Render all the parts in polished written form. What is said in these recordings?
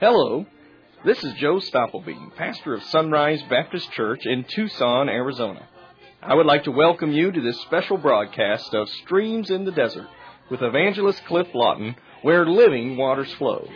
Hello, this is Joe Stoppelbein, pastor of Sunrise Baptist Church in Tucson, Arizona. I would like to welcome you to this special broadcast of Streams in the Desert with evangelist Cliff Lawton, where living waters flow.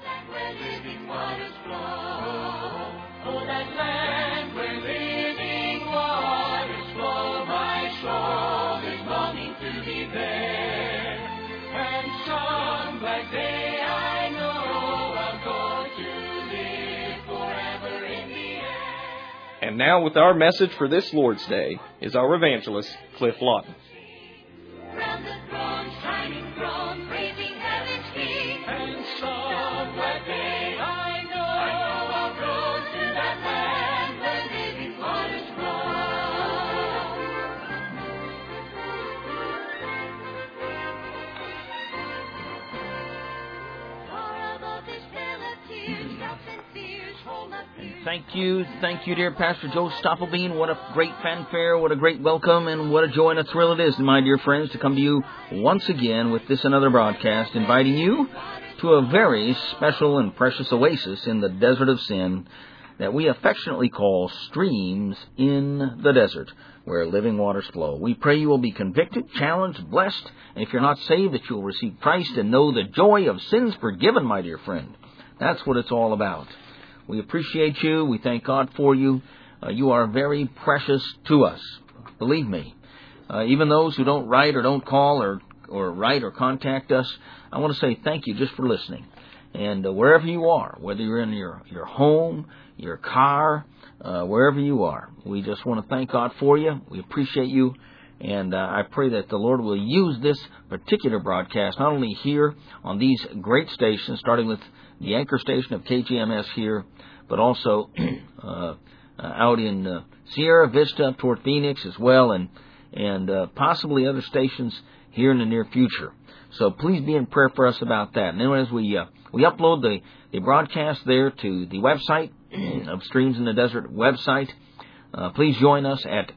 And now with our message for this Lord's Day is our evangelist, Cliff Lawton. Round the throne, shining throne, praising heaven's King. And some that day I know I'll go to that land where living waters flow. Far above this hell of tears, doubts and fears, hold up here. Thank you, dear Pastor Joe Stoppelbein. What a great fanfare, what a great welcome, and what a joy and a thrill it is, my dear friends, to come to you once again with this another broadcast, inviting you to a very special and precious oasis in the desert of sin that we affectionately call Streams in the Desert, where living waters flow. We pray you will be convicted, challenged, blessed, and if you're not saved, that you will receive Christ and know the joy of sins forgiven, my dear friend. That's what it's all about. We appreciate you. We thank God for you. You are very precious to us. Believe me. Even those who don't write or don't call or write or contact us, I want to say thank you just for listening. And wherever you are, whether you're in your home, your car, wherever you are, we just want to thank God for you. We appreciate you. And I pray that the Lord will use this particular broadcast, not only here on these great stations, starting with the anchor station of KGMS here, but also out in Sierra Vista up toward Phoenix as well, and possibly other stations here in the near future. So please be in prayer for us about that. And then as we upload the broadcast there to the website of Streams in the Desert website, please join us at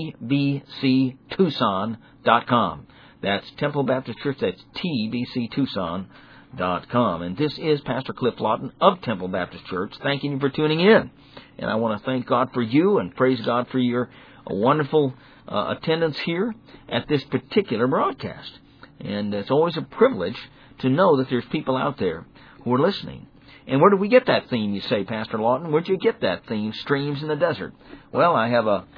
tbctucson.com. That's Temple Baptist Church. That's tbctucson.com. And this is Pastor Cliff Lawton of Temple Baptist Church, thanking you for tuning in. And I want to thank God for you and praise God for your wonderful attendance here at this particular broadcast. And it's always a privilege to know that there's people out there who are listening. And where did we get that theme, you say, Pastor Lawton? Where'd you get that theme, Streams in the Desert? Well, I have a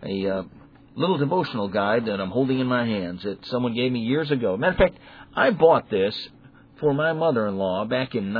little devotional guide that I'm holding in my hands that someone gave me years ago. Matter of fact, I bought this for my mother-in-law back in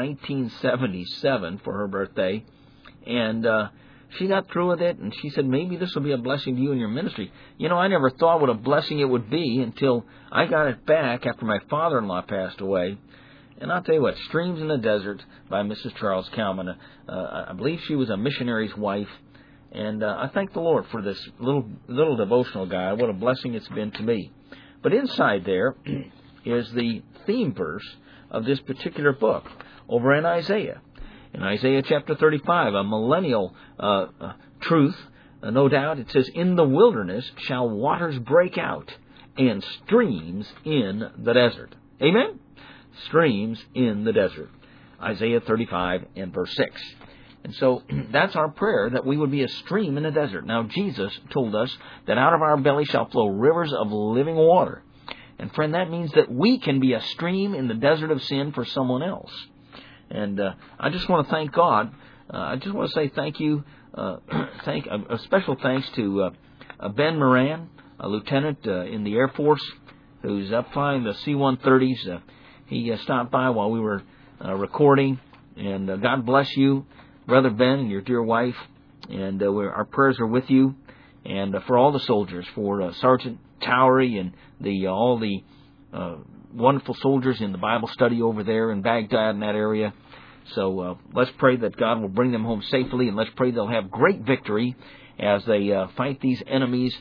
1977 for her birthday, and she got through with it, and she said, maybe this will be a blessing to you in your ministry. You know, I never thought what a blessing it would be until I got it back after my father-in-law passed away. And I'll tell you what, Streams in the Desert by Mrs. Charles Kalman. I believe she was a missionary's wife, and I thank the Lord for this little devotional guide. What a blessing it's been to me. But inside there is the theme verse of this particular book over in Isaiah. In Isaiah chapter 35, a millennial truth, no doubt. It says, in the wilderness shall waters break out and streams in the desert. Amen? Streams in the desert. Isaiah 35 and verse 6. And so that's our prayer, that we would be a stream in the desert. Now, Jesus told us that out of our belly shall flow rivers of living water. And friend, that means that we can be a stream in the desert of sin for someone else. And I just want to thank God. I just want to say thank you. A special thanks to Ben Moran, a lieutenant in the Air Force, who's up flying the C-130s. He stopped by while we were recording. And God bless you, Brother Ben, and your dear wife. And our prayers are with you. And for all the soldiers, for Sergeant Towery and all the wonderful soldiers in the Bible study over there in Baghdad in that area. So let's pray that God will bring them home safely, and let's pray they'll have great victory as they fight these enemies,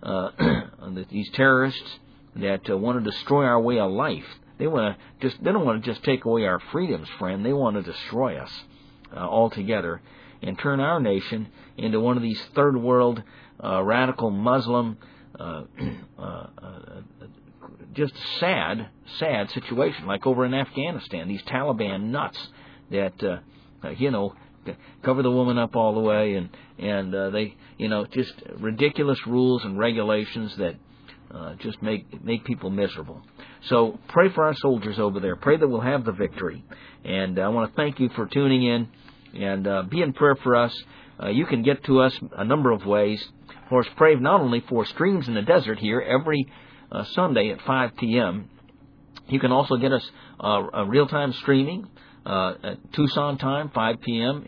these terrorists that want to destroy our way of life. They don't want to just take away our freedoms, friend. They want to destroy us altogether and turn our nation into one of these third world radical Muslim just sad situation, like over in Afghanistan, these Taliban nuts that cover the woman up all the way, and they, just ridiculous rules and regulations that just make people miserable. So pray for our soldiers over there. Pray that we'll have the victory. And I want to thank you for tuning in, and be in prayer for us. You can get to us a number of ways. Of course, pray not only for Streams in the Desert here every Sunday at 5 p.m. You can also get us a real-time streaming at Tucson time, 5 p.m.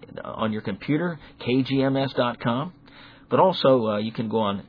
On your computer, kgms.com. But also you can go on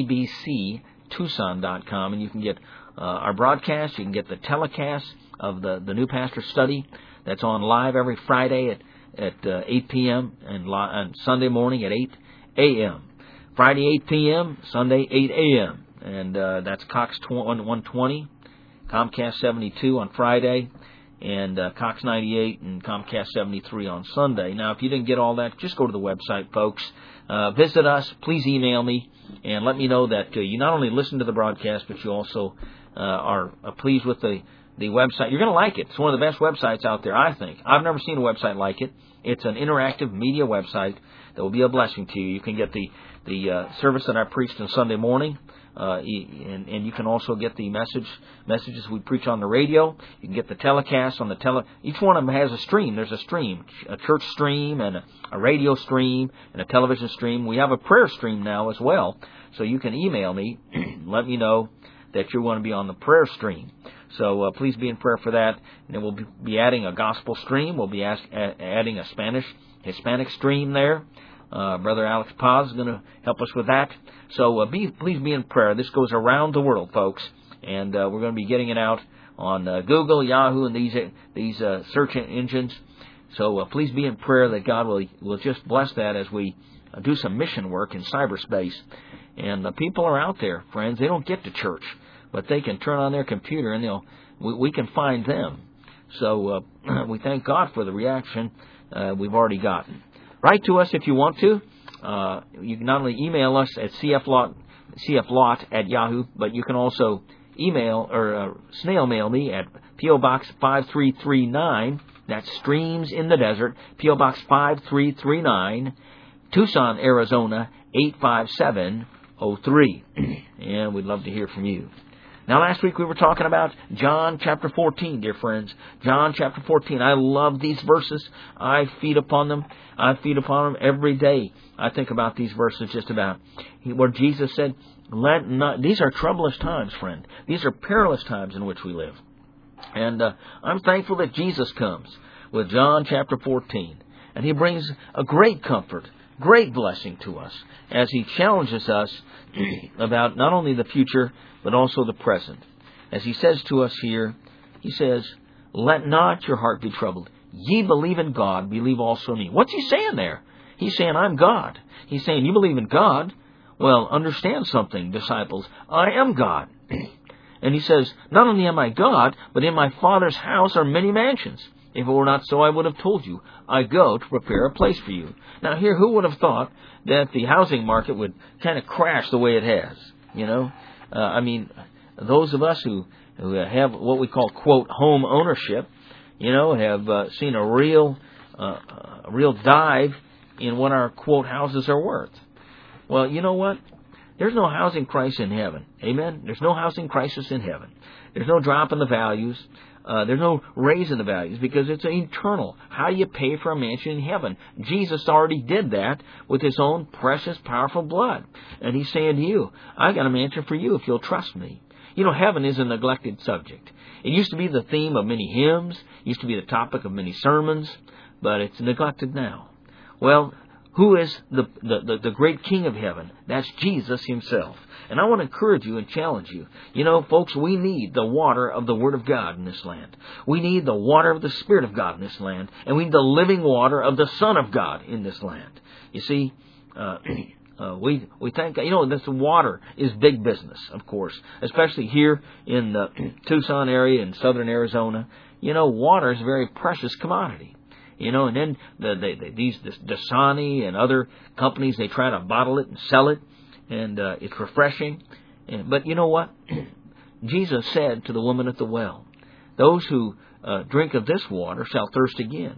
tbctucson.com, and you can get our broadcast. You can get the telecast of the New Pastor Study that's on live every Friday at 8 p.m. and Sunday morning at 8 a.m. Friday 8 p.m., Sunday 8 a.m. And that's Cox 120, Comcast 72 on Friday, and Cox 98 and Comcast 73 on Sunday. Now, if you didn't get all that, just go to the website, folks. Visit us. Please email me and let me know that you not only listen to the broadcast, but you also are pleased with the website. You're going to like it. It's one of the best websites out there, I think. I've never seen a website like it. It's an interactive media website that will be a blessing to you. You can get the service that I preached on Sunday morning, and you can also get the messages we preach on the radio. You can get the telecast on the Each one of them has a stream. There's a stream, a church stream, and a radio stream, and a television stream. We have a prayer stream now as well, so you can email me, let me know that you want to be on the prayer stream. So please be in prayer for that. And then we'll be adding a gospel stream. We'll be adding a Hispanic stream there. Brother Alex Paz is going to help us with that. So please be in prayer. This goes around the world, folks. And we're going to be getting it out on Google, Yahoo, and these search engines. So please be in prayer that God will just bless that as we do some mission work in cyberspace. And the people are out there, friends. They don't get to church, but they can turn on their computer and we can find them. So we thank God for the reaction we've already gotten. Write to us if you want to. You can not only email us at cflot at Yahoo, but you can also email or snail mail me at P.O. Box 5339. That's Streams in the Desert, P.O. Box 5339, Tucson, Arizona 85703. And we'd love to hear from you. Now, last week we were talking about John chapter 14, dear friends. John chapter 14. I love these verses. I feed upon them. I feed upon them every day. I think about these verses just about. Where Jesus said, these are troublous times, friend. These are perilous times in which we live. And I'm thankful that Jesus comes with John chapter 14. And He brings a great comfort, great blessing to us as He challenges us about not only the future, but also the present. As He says to us here, He says, let not your heart be troubled. Ye believe in God, believe also in me. What's He saying there? He's saying, I'm God. He's saying, you believe in God? Well, understand something, disciples. I am God. And He says, not only am I God, but in my Father's house are many mansions. If it were not so, I would have told you. I go to prepare a place for you. Now here, who would have thought that the housing market would kind of crash the way it has? Those of us who have what we call, quote, home ownership, have seen a real dive in what our, quote, houses are worth. Well, you know what? There's no housing crisis in heaven. Amen? There's no housing crisis in heaven. There's no drop in the values. There's no raise in the values because it's eternal. How do you pay for a mansion in heaven? Jesus already did that with His own precious, powerful blood. And He's saying to you, I got a mansion for you if you'll trust me. Heaven is a neglected subject. It used to be the theme of many hymns. It used to be the topic of many sermons. But it's neglected now. Well, who is the great King of heaven? That's Jesus Himself. And I want to encourage you and challenge you. Folks, we need the water of the Word of God in this land. We need the water of the Spirit of God in this land. And we need the living water of the Son of God in this land. You see, we thank God. This water is big business, of course, especially here in the Tucson area in southern Arizona. Water is a very precious commodity. And then these Dasani and other companies, they try to bottle it and sell it, and it's refreshing. But you know what? Jesus said to the woman at the well, those who drink of this water shall thirst again.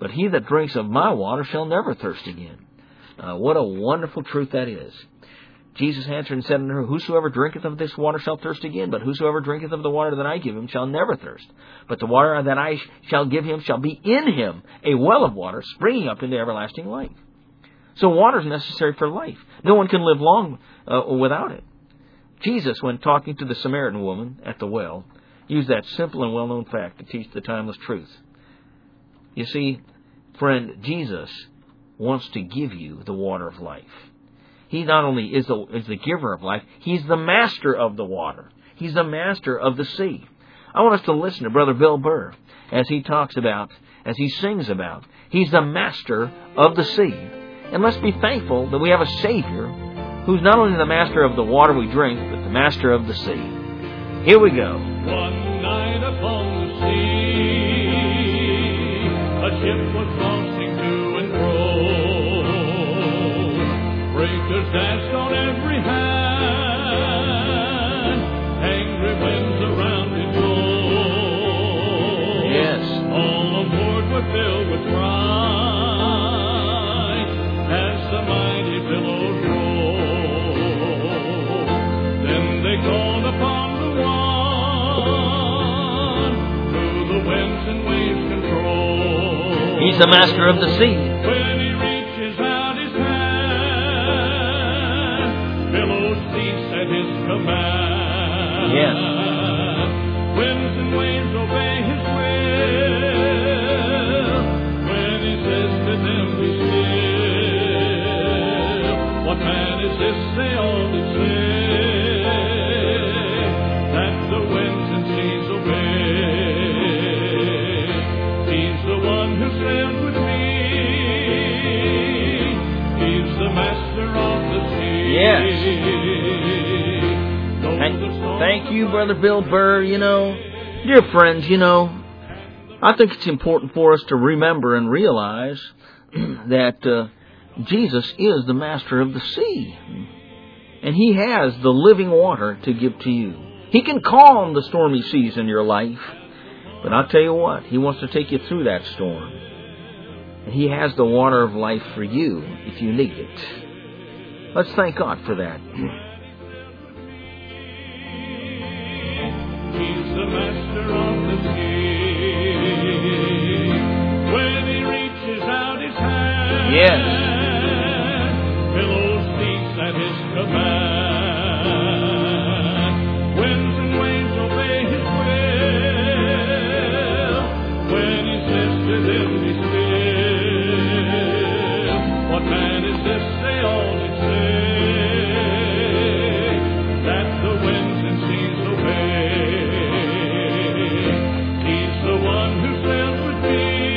but he that drinks of my water shall never thirst again. What a wonderful truth that is. Jesus answered and said unto her, Whosoever drinketh of this water shall thirst again, but whosoever drinketh of the water that I give him shall never thirst. But the water that I shall give him shall be in him a well of water, springing up into everlasting life. So water is necessary for life. No one can live long without it. Jesus, when talking to the Samaritan woman at the well, used that simple and well-known fact to teach the timeless truth. You see, friend, Jesus wants to give you the water of life. He not only is the giver of life, He's the master of the water. He's the master of the sea. I want us to listen to Brother Bill Burr as he talks about, as he sings about, He's the master of the sea. And let's be thankful that we have a Savior who's not only the master of the water we drink, but the master of the sea. Here we go. One night upon the sea, a ship was tossing to and fro. Breakers dashed on every hand, angry winds around it blow. Yes. All on board were filled with fright as the mighty billows roll. Then they called upon the one who the winds and waves control. He's the master of the sea. When he reaches out his hand, billows cease at his command. Yes. Winds and waves obey his will. When he says to them, be still. What man is this, they all did say, that the winds and seas obey? He's the one who sailed with me. He's the master of the sea. Yes. Thank you, Brother Bill Burr. You know, dear friends, you know, I think it's important for us to remember and realize that Jesus is the master of the sea. And He has the living water to give to you. He can calm the stormy seas in your life. But I'll tell you what, He wants to take you through that storm. And He has the water of life for you if you need it. Let's thank God for that. He's the master of the sea. When he reaches out his hand, Yes. billows cease at his command. Winds and waves obey his will. When he says to them, be still. What man is this, they all did say, that the winds and seas obey? He's the one who sailed with me.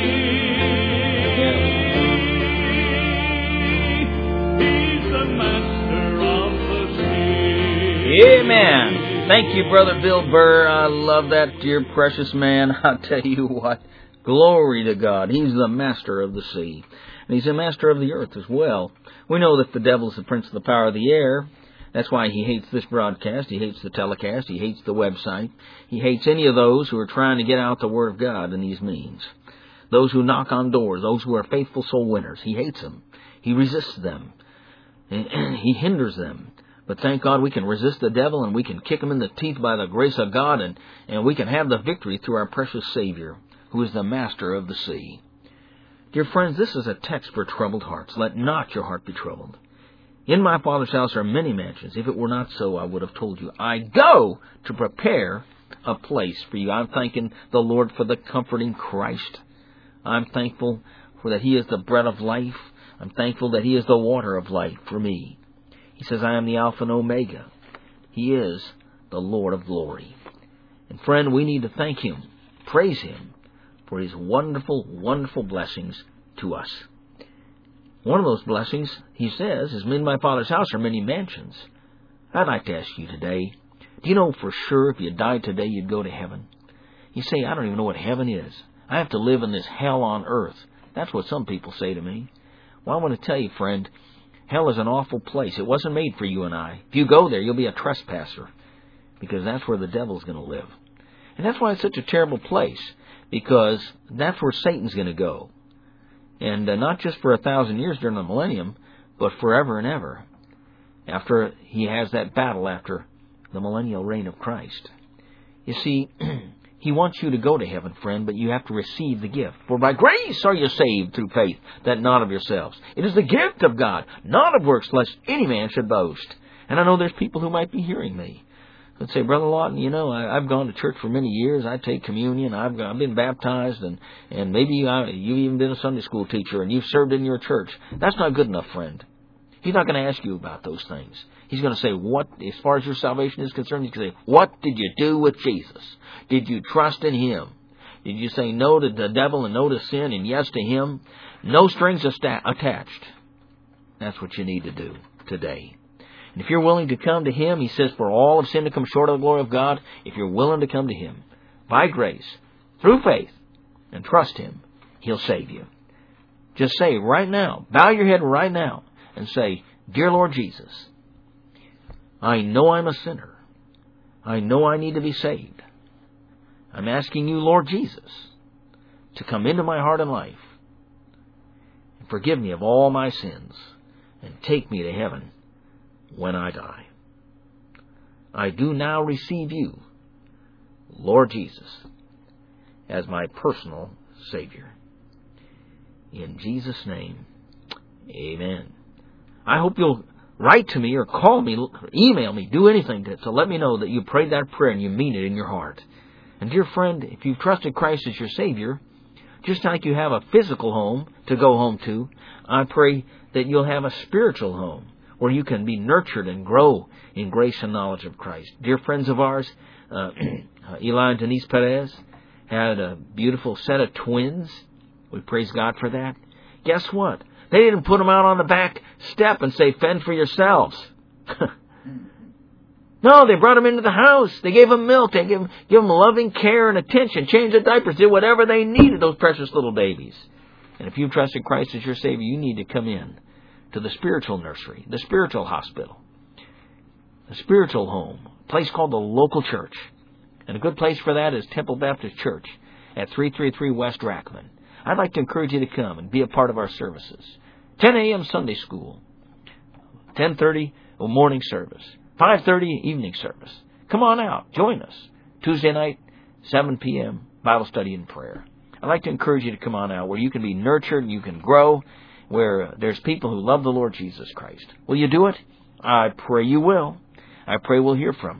He's the master of the sea. Amen. Thank you, Brother Bill Burr. I love that, dear precious man. I'll tell you what. Glory to God. He's the master of the sea. And He's the master of the earth as well. We know that the devil is the prince of the power of the air. That's why he hates this broadcast. He hates the telecast. He hates the website. He hates any of those who are trying to get out the Word of God in these means. Those who knock on doors, those who are faithful soul winners. He hates them. He resists them. He hinders them. But thank God we can resist the devil and we can kick him in the teeth by the grace of God, and we can have the victory through our precious Savior, who is the master of the sea. Dear friends, this is a text for troubled hearts. Let not your heart be troubled. In my Father's house are many mansions. If it were not so, I would have told you. I go to prepare a place for you. I'm thanking the Lord for the comforting Christ. I'm thankful for that He is the bread of life. I'm thankful that He is the water of life for me. He says, I am the Alpha and Omega. He is the Lord of glory. And friend, we need to thank Him, praise Him for His wonderful, wonderful blessings to us. One of those blessings, He says, is in my Father's house are many mansions. I'd like to ask you today, do you know for sure if you died today you'd go to heaven? You say, I don't even know what heaven is. I have to live in this hell on earth. That's what some people say to me. Well, I want to tell you, friend, hell is an awful place. It wasn't made for you and I. If you go there, you'll be a trespasser, because that's where the devil's going to live. And that's why it's such a terrible place, because that's where Satan's going to go. And not just for 1,000 years during the millennium, but forever and ever, after He has that battle after the millennial reign of Christ. You see, He wants you to go to heaven, friend, but you have to receive the gift. For by grace are you saved through faith, that not of yourselves. It is the gift of God, not of works, lest any man should boast. And I know there's people who might be hearing me that say, Brother Lawton, you know, I've gone to church for many years. I take communion. I've been baptized, and maybe you've even been a Sunday school teacher, and you've served in your church. That's not good enough, friend. He's not going to ask you about those things. He's going to say, what, as far as your salvation is concerned, he's going to say, what did you do with Jesus? Did you trust in Him? Did you say no to the devil and no to sin and yes to Him? No strings attached. That's what you need to do today. And if you're willing to come to Him, He says, for all have sinned to come short of the glory of God. If you're willing to come to Him by grace, through faith, and trust Him, He'll save you. Just say right now, bow your head right now, and say, Dear Lord Jesus, I know I'm a sinner. I know I need to be saved. I'm asking you, Lord Jesus, to come into my heart and life and forgive me of all my sins and take me to heaven when I die. I do now receive you, Lord Jesus, as my personal Savior. In Jesus' name, amen. I hope you'll write to me or call me, email me, do anything to let me know that you prayed that prayer and you mean it in your heart. And dear friend, if you've trusted Christ as your Savior, just like you have a physical home to go home to, I pray that you'll have a spiritual home where you can be nurtured and grow in grace and knowledge of Christ. Dear friends of ours, Eli and Denise Perez had a beautiful set of twins. We praise God for that. Guess what? They didn't put them out on the back step and say, fend for yourselves. No, they brought them into the house. They gave them milk. They gave them loving care and attention, changed the diapers, did whatever they needed, those precious little babies. And if you've trusted Christ as your Savior, you need to come in to the spiritual nursery, the spiritual hospital, the spiritual home, a place called the local church. And a good place for that is Temple Baptist Church at 333 West Rackman. I'd like to encourage you to come and be a part of our services. 10 a.m. Sunday school, 10:30 morning service, 5:30 evening service. Come on out. Join us. Tuesday night, 7 p.m., Bible study and prayer. I'd like to encourage you to come on out where you can be nurtured and you can grow, where there's people who love the Lord Jesus Christ. Will you do it? I pray you will. I pray we'll hear from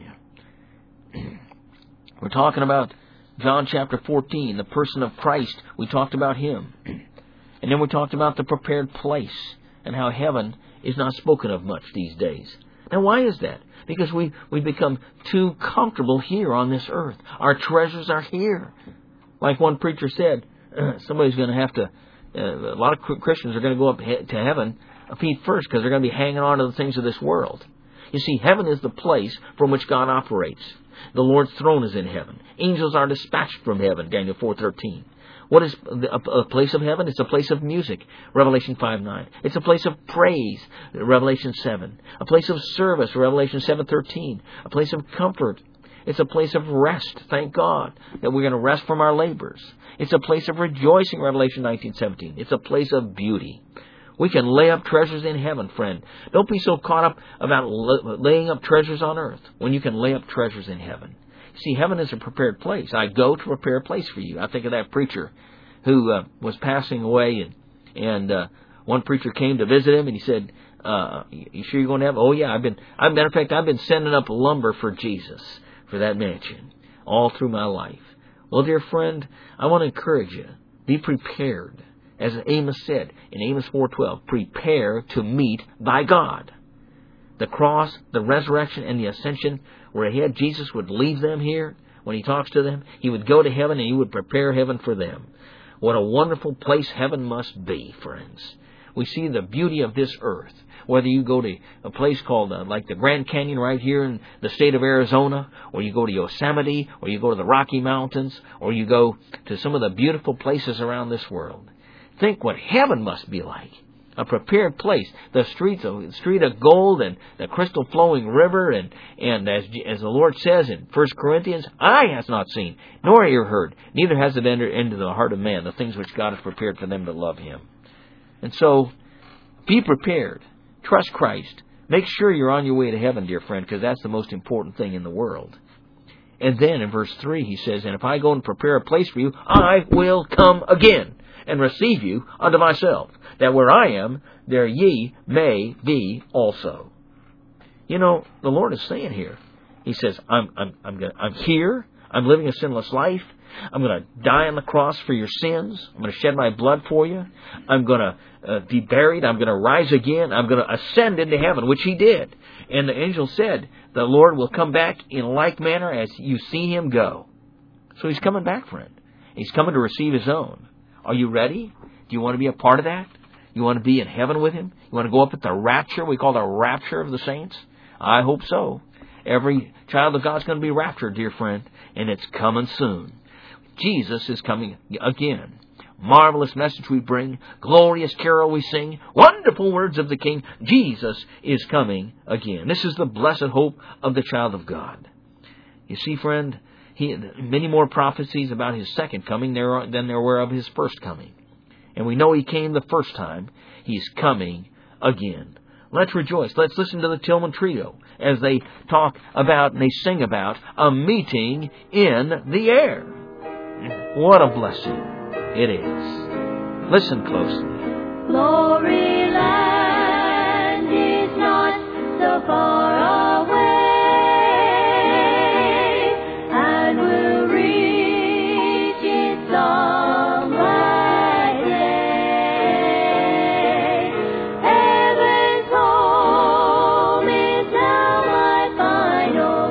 you. We're talking about John chapter 14, the person of Christ. We talked about Him. And then we talked about the prepared place and how heaven is not spoken of much these days. Now, why is that? Because we become too comfortable here on this earth. Our treasures are here. Like one preacher said, somebody's going to have to, a lot of Christians are going to go up to heaven feet first because they're going to be hanging on to the things of this world. You see, heaven is the place from which God operates. The Lord's throne is in heaven. Angels are dispatched from heaven, Daniel 4:13. What is a place of heaven? It's a place of music, Revelation 5:9. It's a place of praise, Revelation 7. A place of service, Revelation 7:13. A place of comfort. It's a place of rest, thank God, that we're going to rest from our labors. It's a place of rejoicing, Revelation 19:17. It's a place of beauty. We can lay up treasures in heaven, friend. Don't be so caught up about laying up treasures on earth when you can lay up treasures in heaven. See, heaven is a prepared place. I go to prepare a place for you. I think of that preacher who was passing away, and one preacher came to visit him, and he said, "You sure you're going to have?" "Oh yeah, matter of fact, I've been sending up lumber for Jesus for that mansion all through my life." Well, dear friend, I want to encourage you: be prepared. As Amos said in Amos 4:12, prepare to meet thy God. The cross, the resurrection, and the ascension, where Jesus would leave them here when He talks to them. He would go to heaven and He would prepare heaven for them. What a wonderful place heaven must be, friends. We see the beauty of this earth. Whether you go to a place called like the Grand Canyon right here in the state of Arizona, or you go to Yosemite, or you go to the Rocky Mountains, or you go to some of the beautiful places around this world. Think what heaven must be like. A prepared place. The street of gold and the crystal flowing river. And as the Lord says in 1 Corinthians, eye has not seen, nor ear heard, neither has it entered into the heart of man, the things which God has prepared for them that love Him. And so, be prepared. Trust Christ. Make sure you're on your way to heaven, dear friend, because that's the most important thing in the world. And then in verse 3 he says, and if I go and prepare a place for you, I will come again and receive you unto myself, that where I am, there ye may be also. You know, the Lord is saying here, He says, I'm here, I'm living a sinless life, I'm going to die on the cross for your sins, I'm going to shed my blood for you, I'm going to be buried, I'm going to rise again, I'm going to ascend into heaven, which He did. And the angel said, the Lord will come back in like manner as you see Him go. So He's coming back, friend. He's coming to receive His own. Are you ready? Do you want to be a part of that? You want to be in heaven with Him? You want to go up at the rapture? We call the rapture of the saints? I hope so. Every child of God's going to be raptured, dear friend, and it's coming soon. Jesus is coming again. Marvelous message we bring, glorious carol we sing, wonderful words of the King. Jesus is coming again. This is the blessed hope of the child of God. You see, friend, many more prophecies about His second coming than there were of His first coming. And we know He came the first time. He's coming again. Let's rejoice. Let's listen to the Tillman Trio as they talk about and they sing about a meeting in the air. What a blessing it is. Listen closely. Glory land is not so far away, and we'll reach it some bright day. Heaven's home is now my final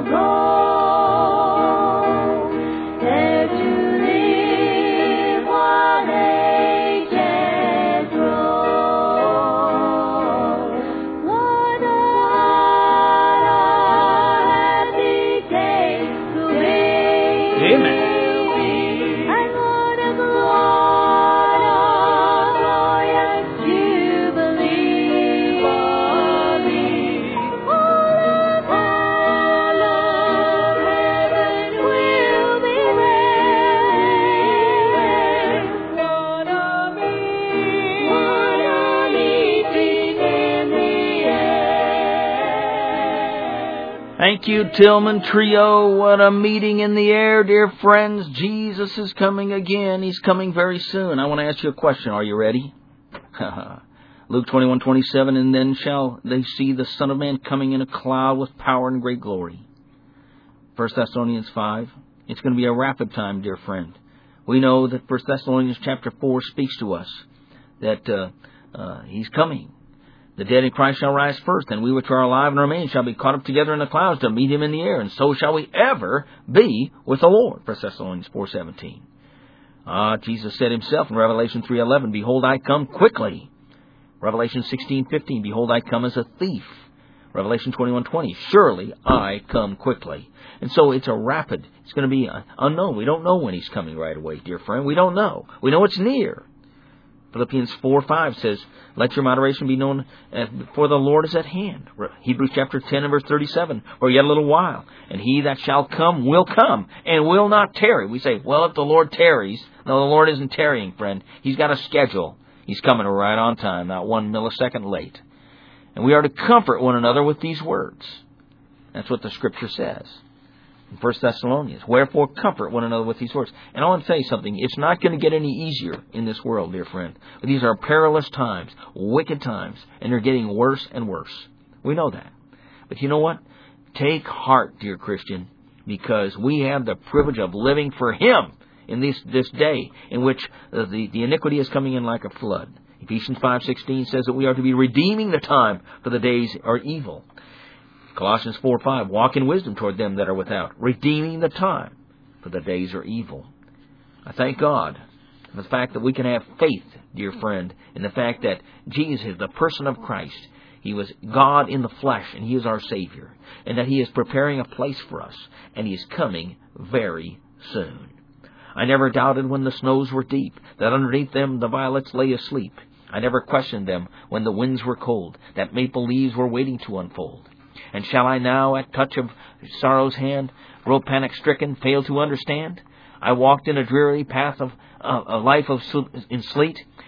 goal, there to live while ages roll. What a happy day to be. Amen. And what a glorious jubilee for me. All of heaven will be there. What a meeting in the air. Thank you, Tillman Trio. What a meeting in the air, dear friends. Jesus is coming again. He's coming very soon. I want to ask you a question. Are you ready? Luke 21:27, and then shall they see the Son of Man coming in a cloud with power and great glory. 1 Thessalonians 5. It's going to be a rapid time, dear friend. We know that 1 Thessalonians chapter 4 speaks to us that He's coming. The dead in Christ shall rise first, and we which are alive and remain shall be caught up together in the clouds to meet Him in the air, and so shall we ever be with the Lord. 1 Thessalonians 4:17. Jesus said Himself in Revelation 3:11, behold, I come quickly. Revelation 16:15, behold, I come as a thief. Revelation 21:20, surely I come quickly. And so it's it's going to be unknown. We don't know when He's coming right away, dear friend. We don't know. We know it's near. Philippians 4:5 says, let your moderation be known, for the Lord is at hand. Hebrews chapter 10 and verse 37, for yet a little while, and He that shall come will come, and will not tarry. We say, well, if the Lord tarries. No, the Lord isn't tarrying, friend. He's got a schedule. He's coming right on time, not 1 millisecond late. And we are to comfort one another with these words. That's what the Scripture says. In 1 Thessalonians, wherefore comfort one another with these words. And I want to tell you something. It's not going to get any easier in this world, dear friend. These are perilous times, wicked times, and they're getting worse and worse. We know that. But you know what? Take heart, dear Christian, because we have the privilege of living for Him in this day in which the iniquity is coming in like a flood. Ephesians 5:16 says that we are to be redeeming the time, for the days are evil. Colossians 4:5, walk in wisdom toward them that are without, redeeming the time, for the days are evil. I thank God for the fact that we can have faith, dear friend, in the fact that Jesus, the person of Christ, He was God in the flesh, and He is our Savior, and that He is preparing a place for us, and He is coming very soon. I never doubted when the snows were deep, that underneath them the violets lay asleep. I never questioned them when the winds were cold, that maple leaves were waiting to unfold. And shall I now, at touch of sorrow's hand, grow panic-stricken, fail to understand? I walked in a dreary path of a life in sleet,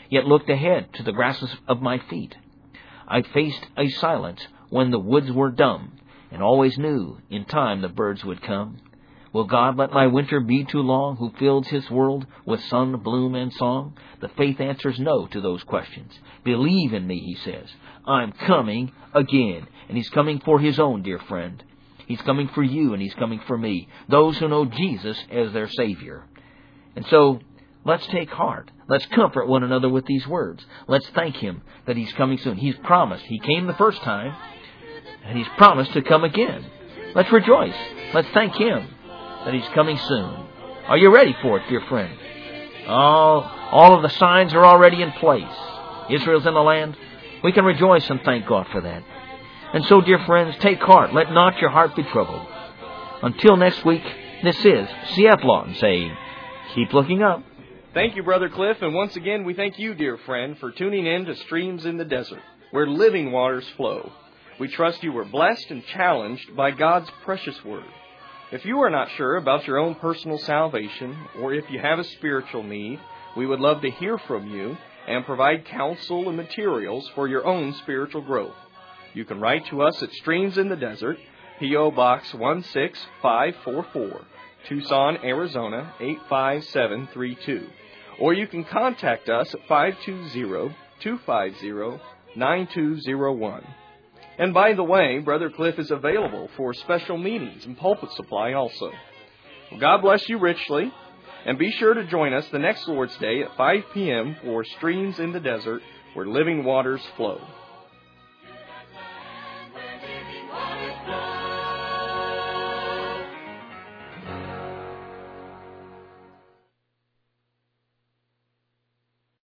yet looked ahead to the grasses of my feet. I faced a silence when the woods were dumb, and always knew in time the birds would come. Will God let my winter be too long, who fills His world with sun, bloom, and song? The faith answers no to those questions. Believe in me, He says. I'm coming again. And He's coming for His own, dear friend. He's coming for you, and He's coming for me, those who know Jesus as their Savior. And so, let's take heart. Let's comfort one another with these words. Let's thank Him that He's coming soon. He's promised. He came the first time, and He's promised to come again. Let's rejoice. Let's thank Him that He's coming soon. Are you ready for it, dear friend? All of the signs are already in place. Israel's in the land. We can rejoice and thank God for that. And so, dear friends, take heart. Let not your heart be troubled. Until next week, this is C.F. Lawton saying, keep looking up. Thank you, Brother Cliff, and once again we thank you, dear friend, for tuning in to Streams in the Desert, where living waters flow. We trust you were blessed and challenged by God's precious Word. If you are not sure about your own personal salvation, or if you have a spiritual need, we would love to hear from you and provide counsel and materials for your own spiritual growth. You can write to us at Streams in the Desert, P.O. Box 16544, Tucson, Arizona 85732. Or you can contact us at 520-250-9201. And by the way, Brother Cliff is available for special meetings and pulpit supply also. Well, God bless you richly, and be sure to join us the next Lord's Day at 5 p.m. for Streams in the Desert, where living waters flow.